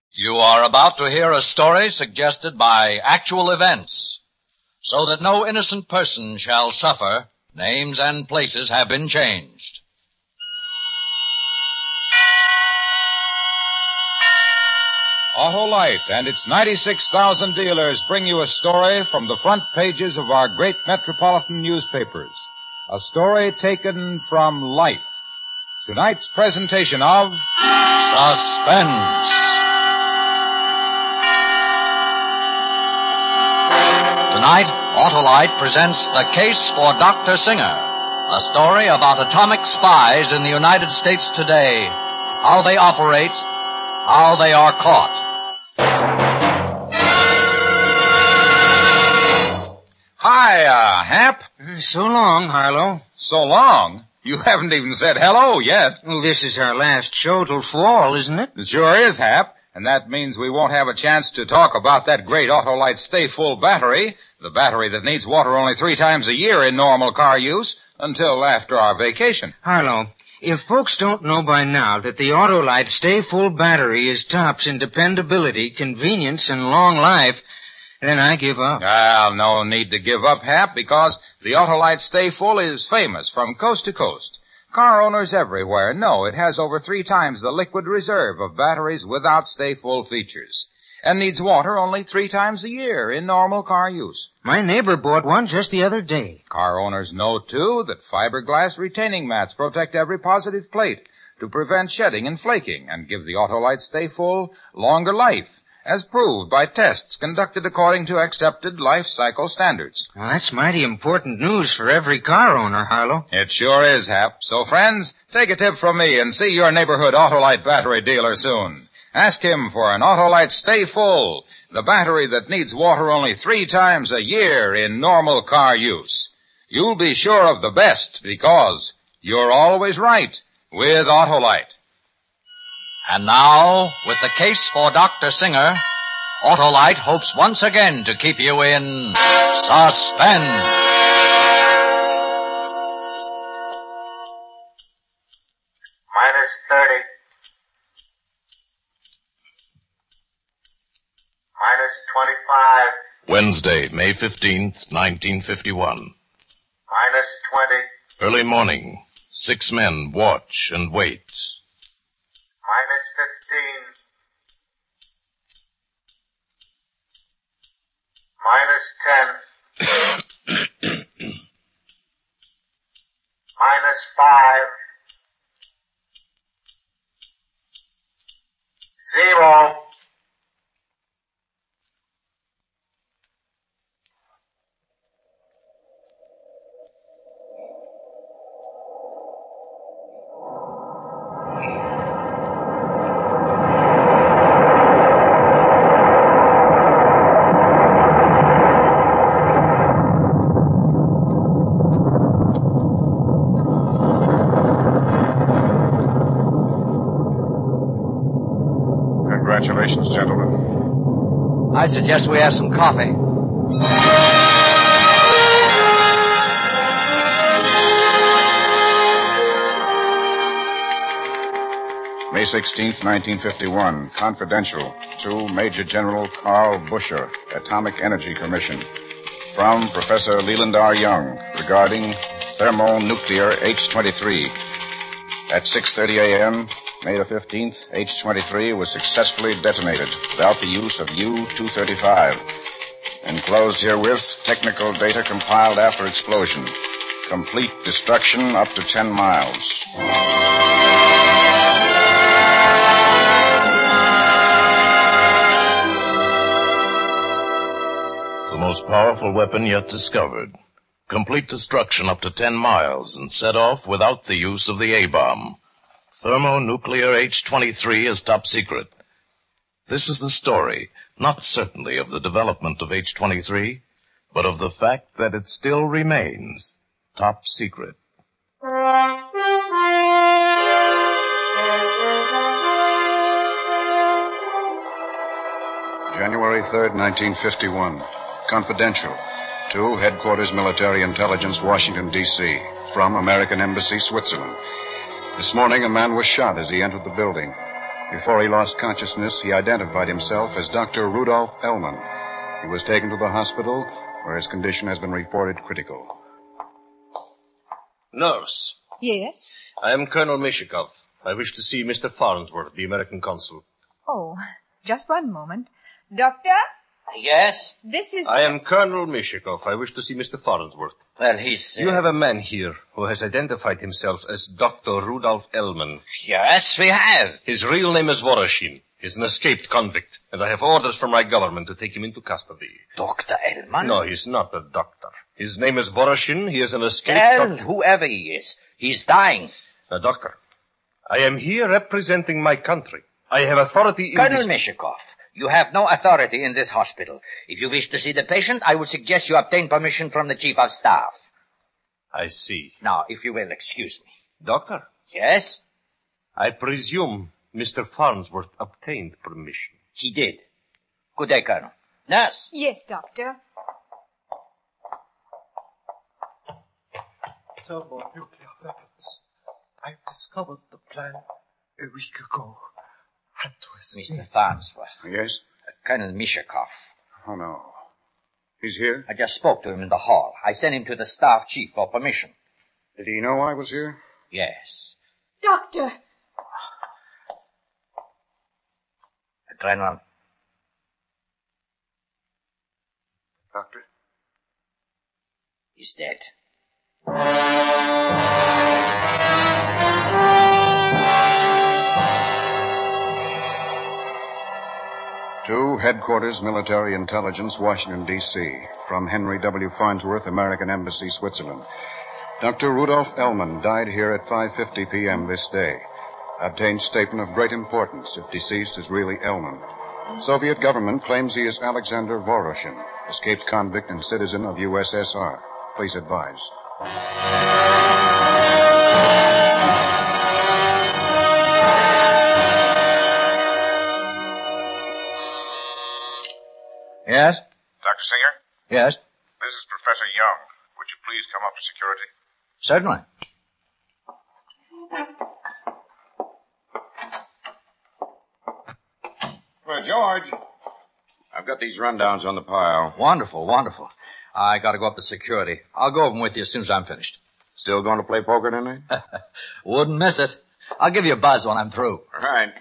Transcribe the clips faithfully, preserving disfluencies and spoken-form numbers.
You are about to hear a story suggested by actual events. So that no innocent person shall suffer, names and places have been changed. Autolite and its ninety-six thousand dealers bring you a story from the front pages of our great metropolitan newspapers. A story taken from life. Tonight's presentation of Suspense. Tonight, Autolite presents The Case for Doctor Singer, a story about atomic spies in the United States today, how they operate, how they are caught. Hi, uh, Hap. So long, Harlow. So long? You haven't even said hello yet. Well, this is our last show till fall, isn't it? It sure is, Hap. And that means we won't have a chance to talk about that great Autolite Stay Full battery, the battery that needs water only three times a year in normal car use, until after our vacation. Harlow, if folks don't know by now that the Autolite Stay Full battery is tops in dependability, convenience, and long life, then I give up. Well, no need to give up, Hap, because the Autolite Stay Full is famous from coast to coast. Car owners everywhere know it has over three times the liquid reserve of batteries without Stay Full features, and needs water only three times a year in normal car use. My neighbor bought one just the other day. Car owners know, too, that fiberglass retaining mats protect every positive plate to prevent shedding and flaking and give the Autolite Stay Full longer life, as proved by tests conducted according to accepted life cycle standards. Well, that's mighty important news for every car owner, Harlow. It sure is, Hap. So, friends, take a tip from me and see your neighborhood Autolite battery dealer soon. Ask him for an Autolite Stay Full, the battery that needs water only three times a year in normal car use. You'll be sure of the best because you're always right with Autolite. And now, with The Case for Doctor Singer, Autolite hopes once again to keep you in suspense. Minus thirty. Minus twenty-five. Wednesday, May fifteenth, nineteen fifty-one. Minus twenty. Early morning. Six men watch and wait. Minus fifteen. Minus ten. Minus five. Zero. Congratulations, gentlemen. I suggest we have some coffee. May sixteenth, nineteen fifty-one. Confidential to Major General Carl Busher, Atomic Energy Commission. From Professor Leland R. Young regarding thermonuclear H twenty-three. At six thirty a.m., May the fifteenth, H twenty-three was successfully detonated without the use of U two thirty-five. Enclosed herewith, technical data compiled after explosion. Complete destruction up to ten miles. The most powerful weapon yet discovered. Complete destruction up to ten miles and set off without the use of the A-bomb. Thermonuclear H twenty-three is top secret. This is the story, not certainly of the development of H twenty-three, but of the fact that it still remains top secret. January third, nineteen fifty-one. Confidential. To Headquarters Military Intelligence, Washington, D C From American Embassy, Switzerland. This morning, a man was shot as he entered the building. Before he lost consciousness, he identified himself as Doctor Rudolph Ellman. He was taken to the hospital, where his condition has been reported critical. Nurse. Yes? I am Colonel Mishikov. I wish to see Mister Farnsworth, the American consul. Oh, just one moment. Doctor? Yes? This is... I am Colonel Mishikov. I wish to see Mister Farnsworth. Well, he's... Uh... You have a man here who has identified himself as Doctor Rudolph Ellman. Yes, we have. His real name is Voroshin. He's an escaped convict, and I have orders from my government to take him into custody. Doctor Ellman? No, he's not a doctor. His name is Voroshin. He is an escaped... Well, doc- whoever he is, he's dying. A doctor. I am here representing my country. I have authority in Colonel this... Mishikov, you have no authority in this hospital. If you wish to see the patient, I would suggest you obtain permission from the chief of staff. I see. Now, if you will excuse me. Doctor? Yes? I presume Mister Farnsworth obtained permission. He did. Good day, Colonel. Nurse? Yes, Doctor. Thermonuclear weapons. I discovered the plan a week ago. Had to escape. Mister Farnsworth. Yes? Uh, Colonel Mishikov. Oh, no. He's here? I just spoke to him in the hall. I sent him to the staff chief for permission. Did he know I was here? Yes. Doctor! Adrenaline. Doctor? He's dead. To Headquarters Military Intelligence, Washington, D C From Henry W. Farnsworth, American Embassy, Switzerland. Doctor Rudolph Ellman died here at five fifty p.m. this day. Obtained statement of great importance if deceased is really Ellman. Soviet government claims he is Alexander Voroshin, escaped convict and citizen of U S S R. Please advise. Yes? Doctor Singer, Yes? this is Professor Young. Would you please come up to security? Certainly. Well, George. I've got these rundowns on the pile. Wonderful, wonderful. I gotta go up to security. I'll go over them with you as soon as I'm finished. Still going to play poker tonight? Wouldn't miss it. I'll give you a buzz when I'm through. All right.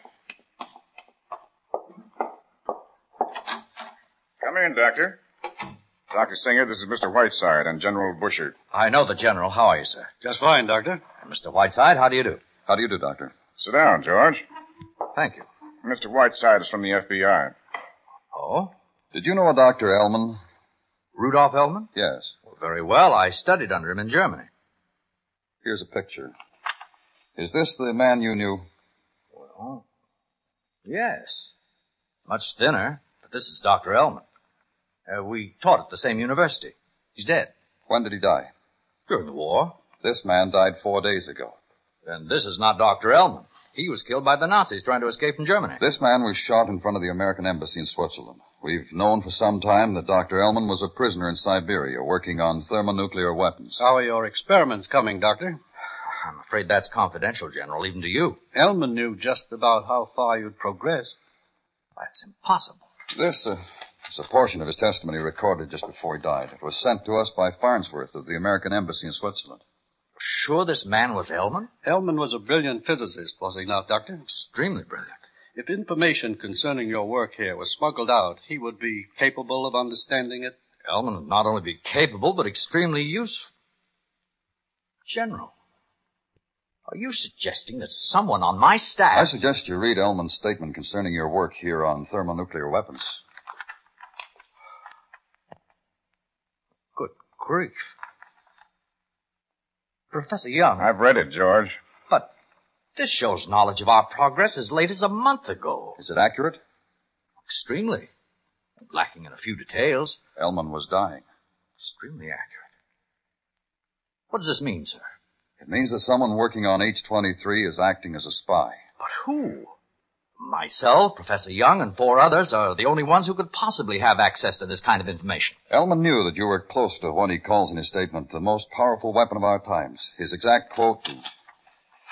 Come in, Doctor. Doctor Singer, this is Mister Whiteside and General Busher. I know the general. How are you, sir? Just fine, Doctor. Mister Whiteside, how do you do? How do you do, Doctor? Sit down, George. Thank you. Mister Whiteside is from the F B I. Oh? Did you know a Doctor Ellman? Rudolph Ellman? Yes. Well, very well. I studied under him in Germany. Here's a picture. Is this the man you knew? Well, yes. Much thinner, but this is Doctor Ellman. Uh, we taught at the same university. He's dead. When did he die? During the war. This man died four days ago. And this is not Doctor Ellman. He was killed by the Nazis trying to escape from Germany. This man was shot in front of the American Embassy in Switzerland. We've known for some time that Doctor Ellman was a prisoner in Siberia working on thermonuclear weapons. How are your experiments coming, Doctor? I'm afraid that's confidential, General, even to you. Ellman knew just about how far you'd progress. That's impossible. This uh, is a portion of his testimony recorded just before he died. It was sent to us by Farnsworth of the American Embassy in Switzerland. Sure this man was Ellman? Ellman was a brilliant physicist, was he not, Doctor? Extremely brilliant. If information concerning your work here was smuggled out, he would be capable of understanding it. Ellman would not only be capable, but extremely useful. General, are you suggesting that someone on my staff... I suggest you read Ellman's statement concerning your work here on thermonuclear weapons. Good grief. Professor Young. I've read it, George. But this shows knowledge of our progress as late as a month ago. Is it accurate? Extremely. Lacking in a few details. Ellman was dying. Extremely accurate. What does this mean, sir? It means that someone working on H twenty-three is acting as a spy. But who? Myself, Professor Young, and four others are the only ones who could possibly have access to this kind of information. Ellman knew that you were close to what he calls in his statement the most powerful weapon of our times. His exact quote,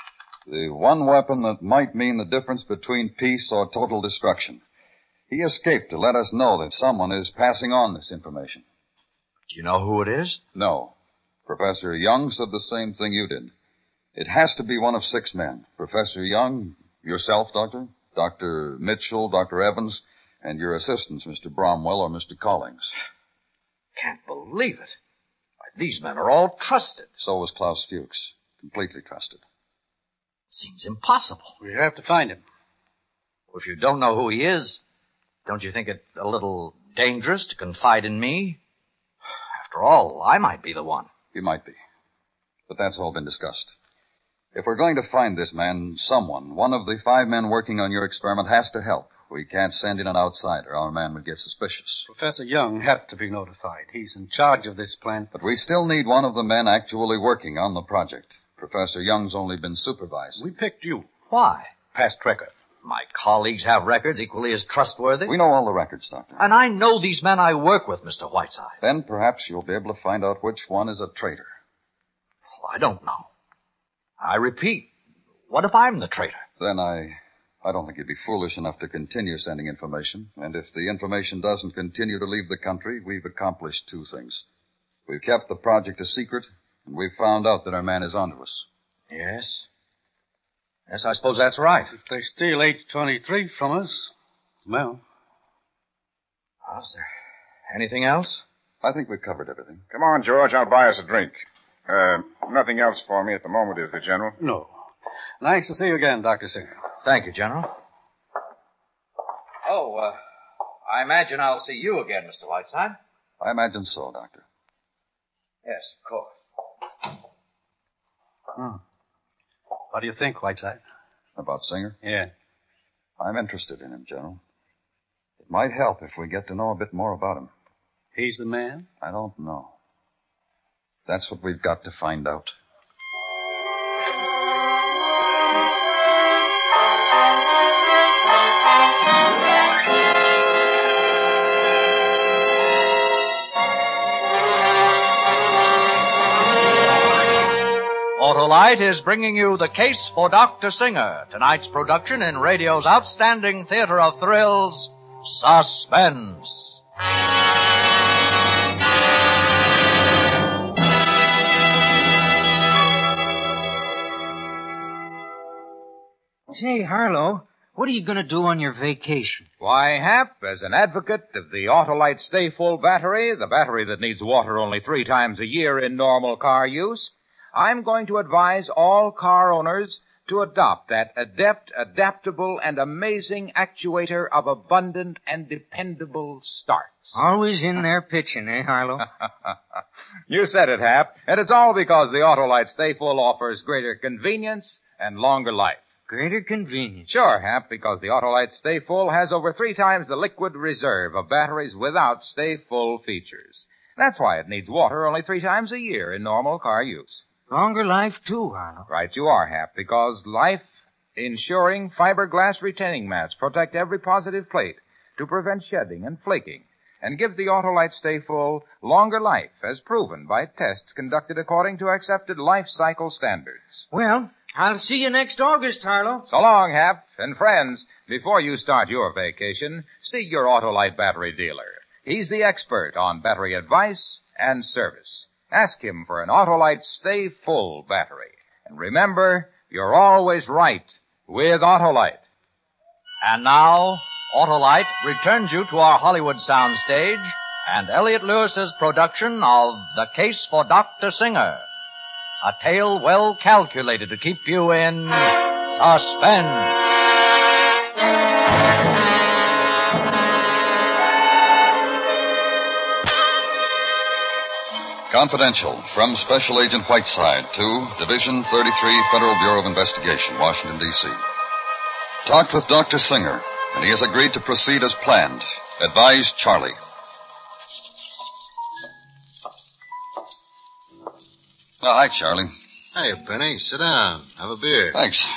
The one weapon that might mean the difference between peace or total destruction. He escaped to let us know that someone is passing on this information. Do you know who it is? No. Professor Young said the same thing you did. It has to be one of six men. Professor Young, yourself, Doctor, Doctor Mitchell, Doctor Evans, and your assistants, Mister Bromwell or Mister Collings. Can't believe it. These men are all trusted. So was Klaus Fuchs. Completely trusted. Seems impossible. We have to find him. Well, if you don't know who he is, don't you think it a little dangerous to confide in me? After all, I might be the one. You might be. But that's all been discussed. If we're going to find this man, someone, one of the five men working on your experiment has to help. We can't send in an outsider. Our man would get suspicious. Professor Young had to be notified. He's in charge of this plan. But we still need one of the men actually working on the project. Professor Young's only been supervising. We picked you. Why? Past record. My colleagues have records equally as trustworthy. We know all the records, Doctor. And I know these men I work with, Mister Whiteside. Then perhaps you'll be able to find out which one is a traitor. Well, I don't know. I repeat, what if I'm the traitor? Then I... I don't think you'd be foolish enough to continue sending information. And if the information doesn't continue to leave the country, we've accomplished two things. We've kept the project a secret, and we've found out that our man is onto us. Yes. Yes, I suppose that's right. If they steal H twenty-three from us, well... Oh, is there anything else? I think we've covered everything. Come on, George. I'll buy us a drink. Uh, nothing else for me at the moment, is there, General? No. Nice to see you again, Doctor Singer. Thank you, General. Oh, uh, I imagine I'll see you again, Mister Whiteside. I imagine so, Doctor. Yes, of course. Hmm. What do you think, Whiteside? About Singer? Yeah. I'm interested in him, General. It might help if we get to know a bit more about him. He's the man? I don't know. That's what we've got to find out. Autolite is bringing you The Case for Doctor Singer, tonight's production in radio's outstanding theater of thrills, Suspense. Say, Harlow, what are you going to do on your vacation? Why, Hap, as an advocate of the Autolite Stay Full battery, the battery that needs water only three times a year in normal car use, I'm going to advise all car owners to adopt that adept, adaptable, and amazing actuator of abundant and dependable starts. Always in there pitching, eh, Harlow? You said it, Hap, and it's all because the Autolite Stay Full offers greater convenience and longer life. Greater convenience? Sure, Hap, because the Autolite Stay Full has over three times the liquid reserve of batteries without Stay Full features. That's why it needs water only three times a year in normal car use. Longer life, too, Harlow. Right you are, Hap, because life ensuring fiberglass retaining mats protect every positive plate to prevent shedding and flaking and give the Autolite Stay Full longer life as proven by tests conducted according to accepted life cycle standards. Well, I'll see you next August, Harlow. So long, Hap. And friends, before you start your vacation, see your Autolite battery dealer. He's the expert on battery advice and service. Ask him for an Autolite Stay Full battery. And remember, you're always right with Autolite. And now, Autolite returns you to our Hollywood soundstage and Elliot Lewis's production of The Case for Doctor Singer. A tale well calculated to keep you in suspense. Confidential from Special Agent Whiteside to Division thirty-three, Federal Bureau of Investigation, Washington, D C Talked with Doctor Singer, and he has agreed to proceed as planned. Advised Charlie. Oh, hi, Charlie. Hey, Penny. Sit down. Have a beer. Thanks.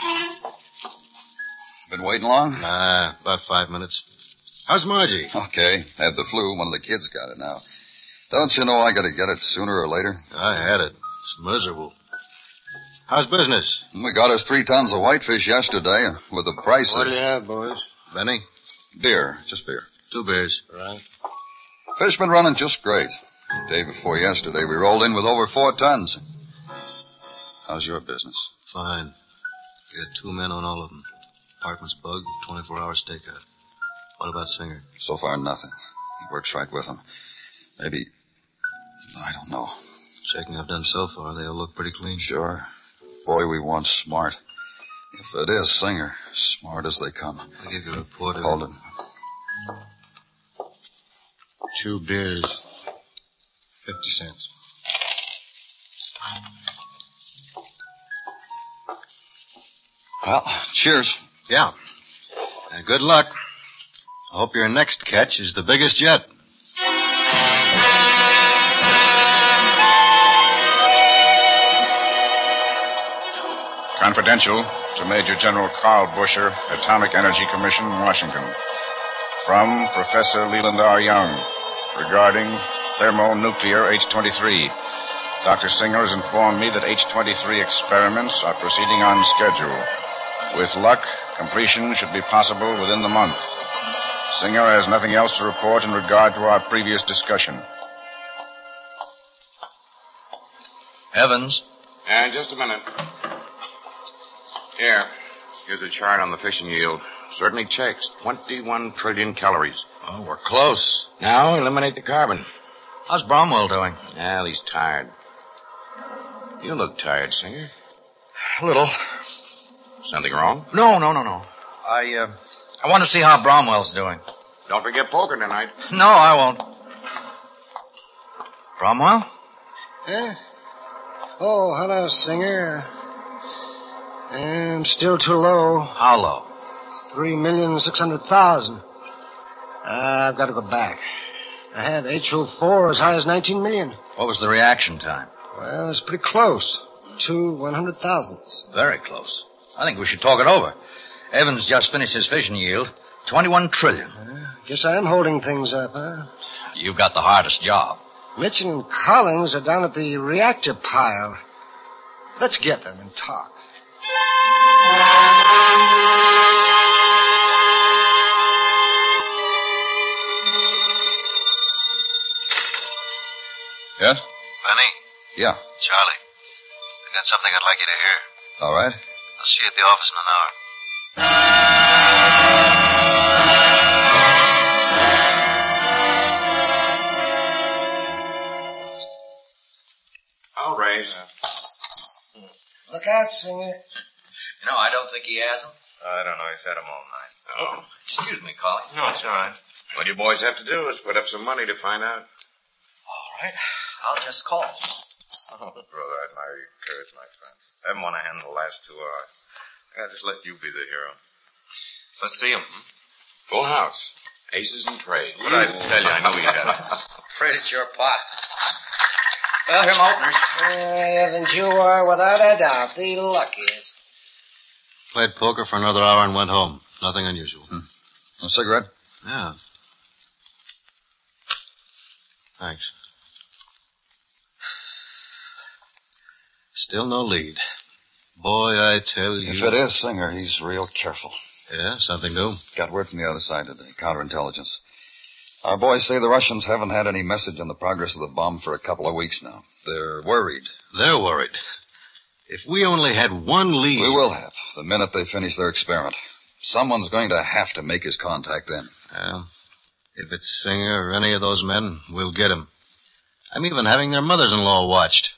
Been waiting long? Nah, about five minutes. How's Margie? Okay. Had the flu. One of the kids got it now. Don't you know I gotta get it sooner or later? I had it. It's miserable. How's business? We got us three tons of whitefish yesterday with the price What of... do you have, boys? Benny? Beer. Just beer. Two beers. Right. Fish been running just great. The day before yesterday, we rolled in with over four tons. How's your business? Fine. We got two men on all of them. Apartment's bugged, twenty-four hour stakeout. What about Singer? So far, nothing. He works right with them. Maybe... I don't know. Checking I've done so far, they all look pretty clean. Sure. Boy, we want smart. If it is Singer, smart as they come. I'll give you a report. Hold it. Two beers. Fifty cents. Well, cheers. Yeah. And good luck. I hope your next catch is the biggest yet. Confidential to Major General Carl Busher, Atomic Energy Commission, Washington. From Professor Leland R. Young regarding thermonuclear H twenty-three. Doctor Singer has informed me that H twenty-three experiments are proceeding on schedule. With luck, completion should be possible within the month. Singer has nothing else to report in regard to our previous discussion. Evans? Uh, just a minute. Here. Here's a chart on the fishing yield. Certainly checks. twenty-one trillion calories. Oh, we're close. Now eliminate the carbon. How's Bromwell doing? Well, he's tired. You look tired, Singer. A little. Something wrong? No, no, no, no. I, uh, I want to see how Bromwell's doing. Don't forget poker tonight. No, I won't. Bromwell? Yeah? Oh, hello, Singer. I'm still too low. How low? Three million six hundred thousand. Uh, I've got to go back. I have H O four as high as nineteen million. What was the reaction time? Well, it's pretty close. Two one hundred thousandths. Very close. I think we should talk it over. Evans just finished his fishing yield. twenty-one trillion. Uh, guess I am holding things up, huh? You've got the hardest job. Mitchell and Collins are down at the reactor pile. Let's get them and talk. Yes? Benny? Yeah. Charlie. I got something I'd like you to hear. All right. I'll see you at the office in an hour. I'll raise. Look out, Singer. No, I don't think he has them. I don't know. He's had them all night. Oh, excuse me, Collie. No, it's all right. What you boys have to do is put up some money to find out. All right. I'll just call. Oh, brother, I admire your courage, my friend. I haven't won a hand in the last two hours. I gotta just let you be the hero. Let's see him. Full house. Aces in trade. What'd I tell you? I knew he had it. Afraid it's your pot. Well, here, openers. Uh, Evans, you are without a doubt the luckiest. Played poker for another hour and went home. Nothing unusual. Hmm. A cigarette? Yeah. Thanks. Still no lead. Boy, I tell you... If it is Singer, he's real careful. Yeah, something new. Got word from the other side today, counterintelligence. Our boys say the Russians haven't had any message on the progress of the bomb for a couple of weeks now. They're worried. They're worried. If we only had one lead... We will have, the minute they finish their experiment. Someone's going to have to make his contact then. Well, if it's Singer or any of those men, we'll get him. I'm even having their mothers-in-law watched.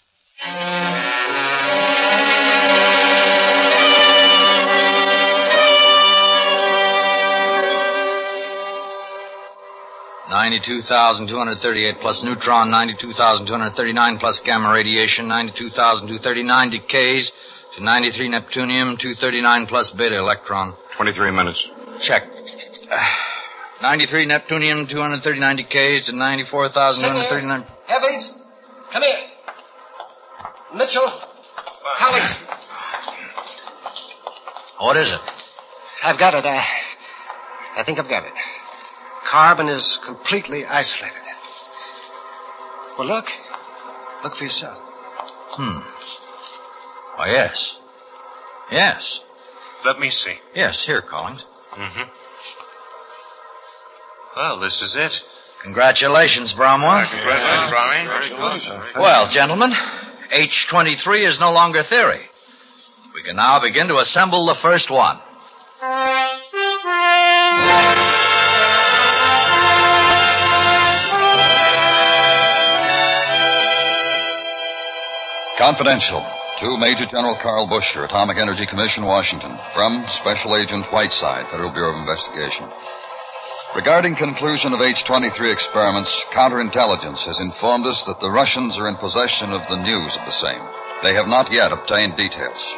ninety-two thousand two hundred thirty-eight plus neutron, ninety-two thousand two hundred thirty-nine plus gamma radiation, ninety-two thousand two hundred thirty-nine decays to ninety-three neptunium, two hundred thirty-nine plus beta electron. Twenty-three minutes. Check. Uh, ninety-three neptunium, two hundred thirty-nine decays to ninety-four thousand two hundred thirty-nine. Evans, come here. Mitchell, Collins. What is it? I've got it. I, I think I've got it. Carbon is completely isolated. Well, look. Look for yourself. Hmm. Oh, yes. Yes. Let me see. Yes, here, Collins. Mm-hmm. Well, this is it. Congratulations, Bromwell. Congratulations, Brownie. Very good. Well, gentlemen, H twenty-three is no longer theory. We can now begin to assemble the first one. Confidential. To Major General Carl Busher, Atomic Energy Commission, Washington. From Special Agent Whiteside, Federal Bureau of Investigation. Regarding conclusion of H twenty-three experiments, counterintelligence has informed us that the Russians are in possession of the news of the same. They have not yet obtained details.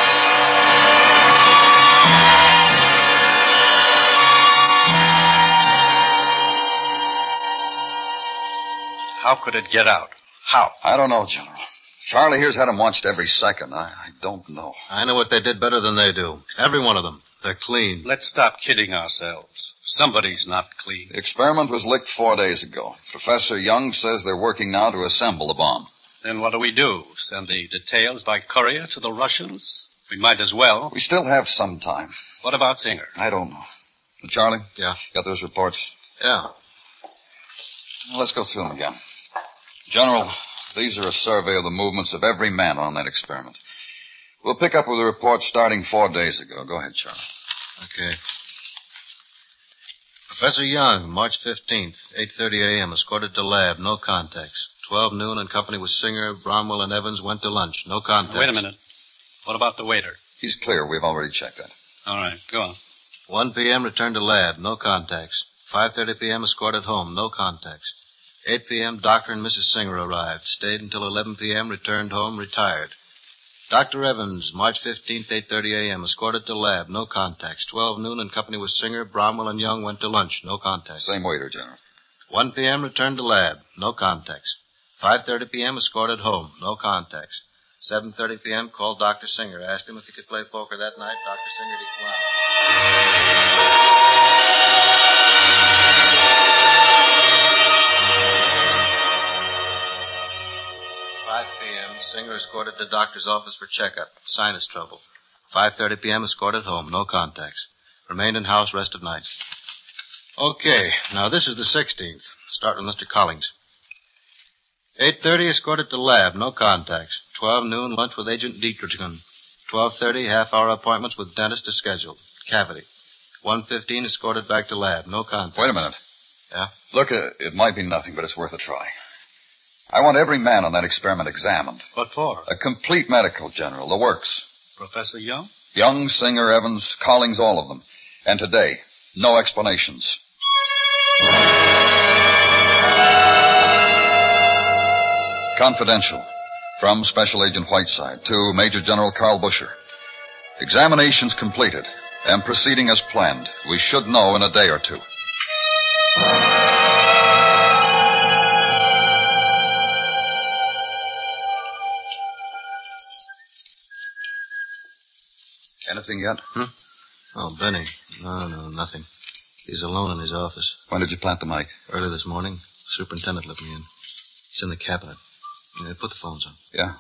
How could it get out? How? I don't know, General. Charlie here's had them watched every second. I, I don't know. I know what they did better than they do. Every one of them. They're clean. Let's stop kidding ourselves. Somebody's not clean. The experiment was licked four days ago. Professor Young says they're working now to assemble the bomb. Then what do we do? Send the details by courier to the Russians? We might as well. We still have some time. What about Singer? I don't know. Charlie? Yeah? Got those reports? Yeah. Well, let's go through them again. General, these are a survey of the movements of every man on that experiment. We'll pick up with the report starting four days ago. Go ahead, Charlie. Okay. Professor Young, March fifteenth, eight thirty a.m., escorted to lab, no contacts. twelve noon in company with Singer, Bromwell, and Evans went to lunch, no contacts. Wait a minute. What about the waiter? He's clear. We've already checked that. All right, go on. one p.m., returned to lab, no contacts. five thirty p.m., escorted home, no contacts. eight p.m., Doctor and Missus Singer arrived. Stayed until eleven p.m., returned home, retired. Doctor Evans, March fifteenth, eight thirty a.m., escorted to lab, no contacts. twelve noon in company with Singer, Bromwell, and Young went to lunch, no contacts. Same waiter, General. one p.m., returned to lab, no contacts. five thirty p.m., escorted home, no contacts. seven thirty p.m., called Doctor Singer, asked him if he could play poker that night. Doctor Singer declined. five p.m., Singer escorted to doctor's office for checkup. Sinus trouble. five thirty p.m., escorted home. No contacts. Remained in house rest of night. Okay, now this is the sixteenth. Start with Mister Collins. eight thirty, escorted to lab. No contacts. twelve noon, lunch with Agent Dietrichson. twelve thirty, half-hour appointments with dentist is scheduled. Cavity. one fifteen, escorted back to lab. No contacts. Wait a minute. Yeah? Look, uh, it might be nothing, but it's worth a try. I want every man on that experiment examined. What for? A complete medical, General. The works. Professor Young? Young, Singer, Evans, Collings, all of them. And today, no explanations. Confidential. From Special Agent Whiteside to Major General Carl Busher. Examinations completed and proceeding as planned. We should know in a day or two. Anything yet? Hmm? Oh, Benny. No, no, nothing. He's alone in his office. When did you plant the mic? Early this morning. Superintendent let me in. It's in the cabinet. Yeah, put the phones on. Yeah?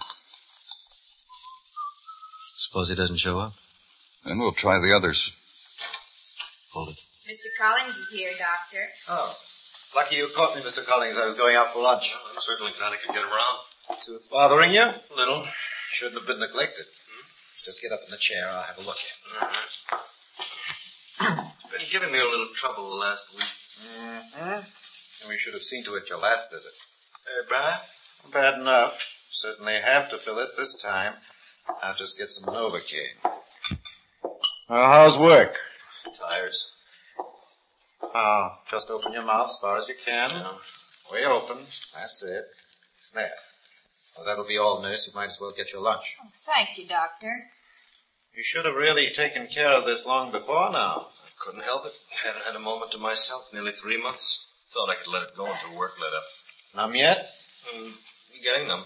Suppose he doesn't show up? Then we'll try the others. Hold it. Mister Collins is here, Doctor. Oh. Lucky you caught me, Mister Collins. I was going out for lunch. Well, I'm certainly glad I could get around. Tooth bothering you? A little. Shouldn't have been neglected. Hmm? Just get up in the chair. I'll have a look. All right. Been giving me a little trouble the last week. Mm-hmm. And we should have seen to it your last visit. Hey, bad? Bad enough. Certainly have to fill it this time. I'll just get some Novocaine. Uh, how's work? Tires. Oh, just open your mouth as far as you can. Yeah. Way open. That's it. There. Well, that'll be all, nurse. You might as well get your lunch. Oh, thank you, Doctor. You should have really taken care of this long before now. I couldn't help it. Hadn't had a moment to myself nearly three months. Thought I could let it go until work let up. Numb yet? I'm getting them.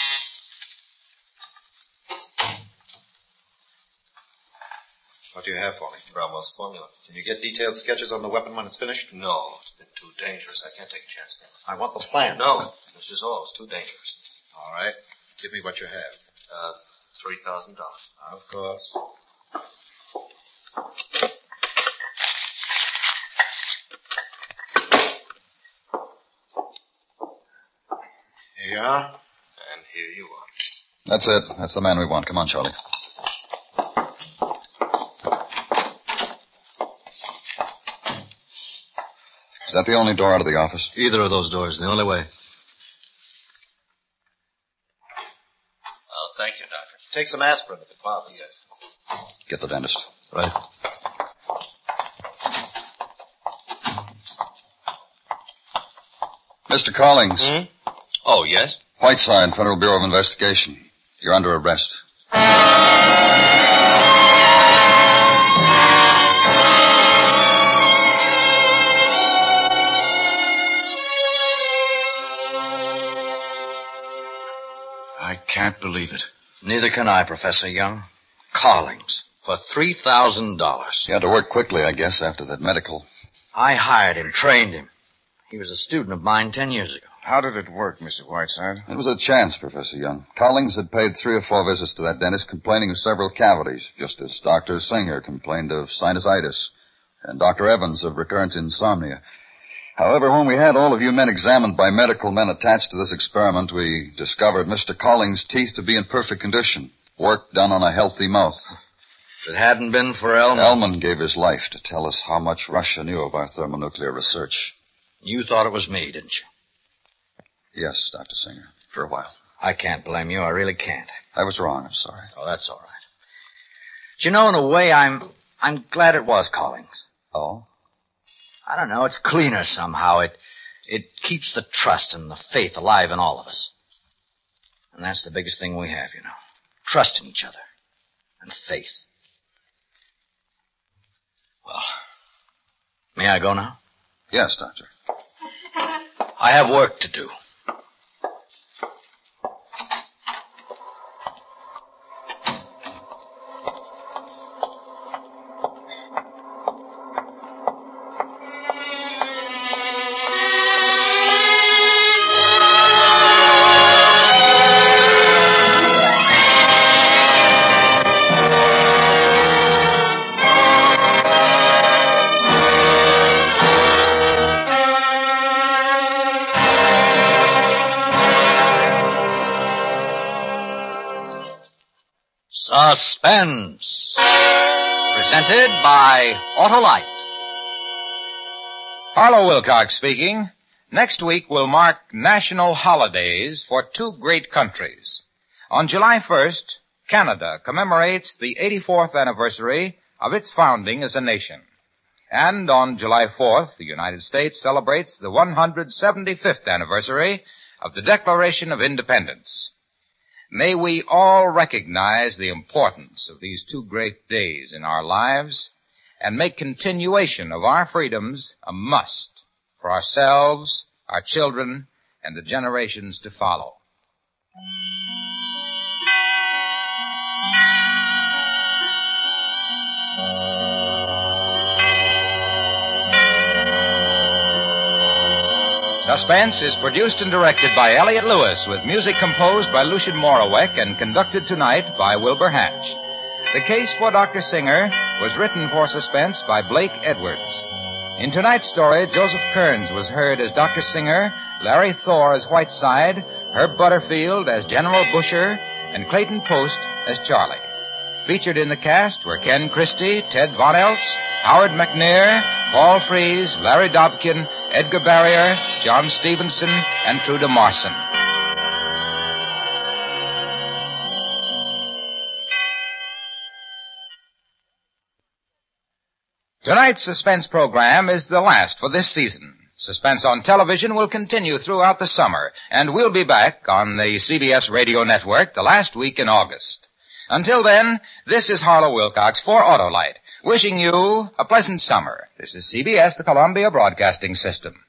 What do you have for me? Bromwell's formula. Can you get detailed sketches on the weapon when it's finished? No, it's been too dangerous. I can't take a chance now. I want the plan. No, this is all. It's too dangerous. All right. Give me what you have. Uh, three thousand dollars. Of course. Here you are. And here you are. That's it. That's the man we want. Come on, Charlie. Is that the only door out of the office? Either of those doors. The only way. Oh, thank you, Doctor. Take some aspirin at the closet. Yes. Get the dentist. Right. Mister Collings. Hmm? Oh, yes? Whiteside, Federal Bureau of Investigation. You're under arrest. I can't believe it. Neither can I, Professor Young. Collings. For three thousand dollars. You had to work quickly, I guess, after that medical. I hired him, trained him. He was a student of mine ten years ago. How did it work, Mister Whiteside? It was a chance, Professor Young. Collings had paid three or four visits to that dentist complaining of several cavities, just as Doctor Singer complained of sinusitis, and Doctor Evans of recurrent insomnia. However, when we had all of you men examined by medical men attached to this experiment, we discovered Mister Collings' teeth to be in perfect condition. Work done on a healthy mouth. If it hadn't been for Elman... Elman gave his life to tell us how much Russia knew of our thermonuclear research. You thought it was me, didn't you? Yes, Doctor Singer, for a while. I can't blame you. I really can't. I was wrong. I'm sorry. Oh, that's all right. But you know, in a way, I'm I'm glad it was Collings. Oh? I don't know. It's cleaner somehow. It it keeps the trust and the faith alive in all of us. And that's the biggest thing we have, you know. Trust in each other. And faith. Well, may I go now? Yes, Doctor. I have work to do. Suspense. Presented by Autolite. Harlow Wilcox speaking. Next week will mark national holidays for two great countries. On July first, Canada commemorates the eighty-fourth anniversary of its founding as a nation. And on July fourth, the United States celebrates the one hundred seventy-fifth anniversary of the Declaration of Independence. May we all recognize the importance of these two great days in our lives and make continuation of our freedoms a must for ourselves, our children, and the generations to follow. Suspense is produced and directed by Elliott Lewis, with music composed by Lucien Moraweck and conducted tonight by Wilbur Hatch. The case for Doctor Singer was written for Suspense by Blake Edwards. In tonight's story, Joseph Kearns was heard as Doctor Singer, Larry Thor as Whiteside, Herb Butterfield as General Busher, and Clayton Post as Charlie. Featured in the cast were Ken Christie, Ted Von Eltz, Howard McNair, Paul Frees, Larry Dobkin, Edgar Barrier, John Stevenson, and Truda Marson. Tonight's Suspense program is the last for this season. Suspense on television will continue throughout the summer, and we'll be back on the C B S radio network the last week in August. Until then, this is Harlow Wilcox for Autolite, wishing you a pleasant summer. This is C B S, the Columbia Broadcasting System.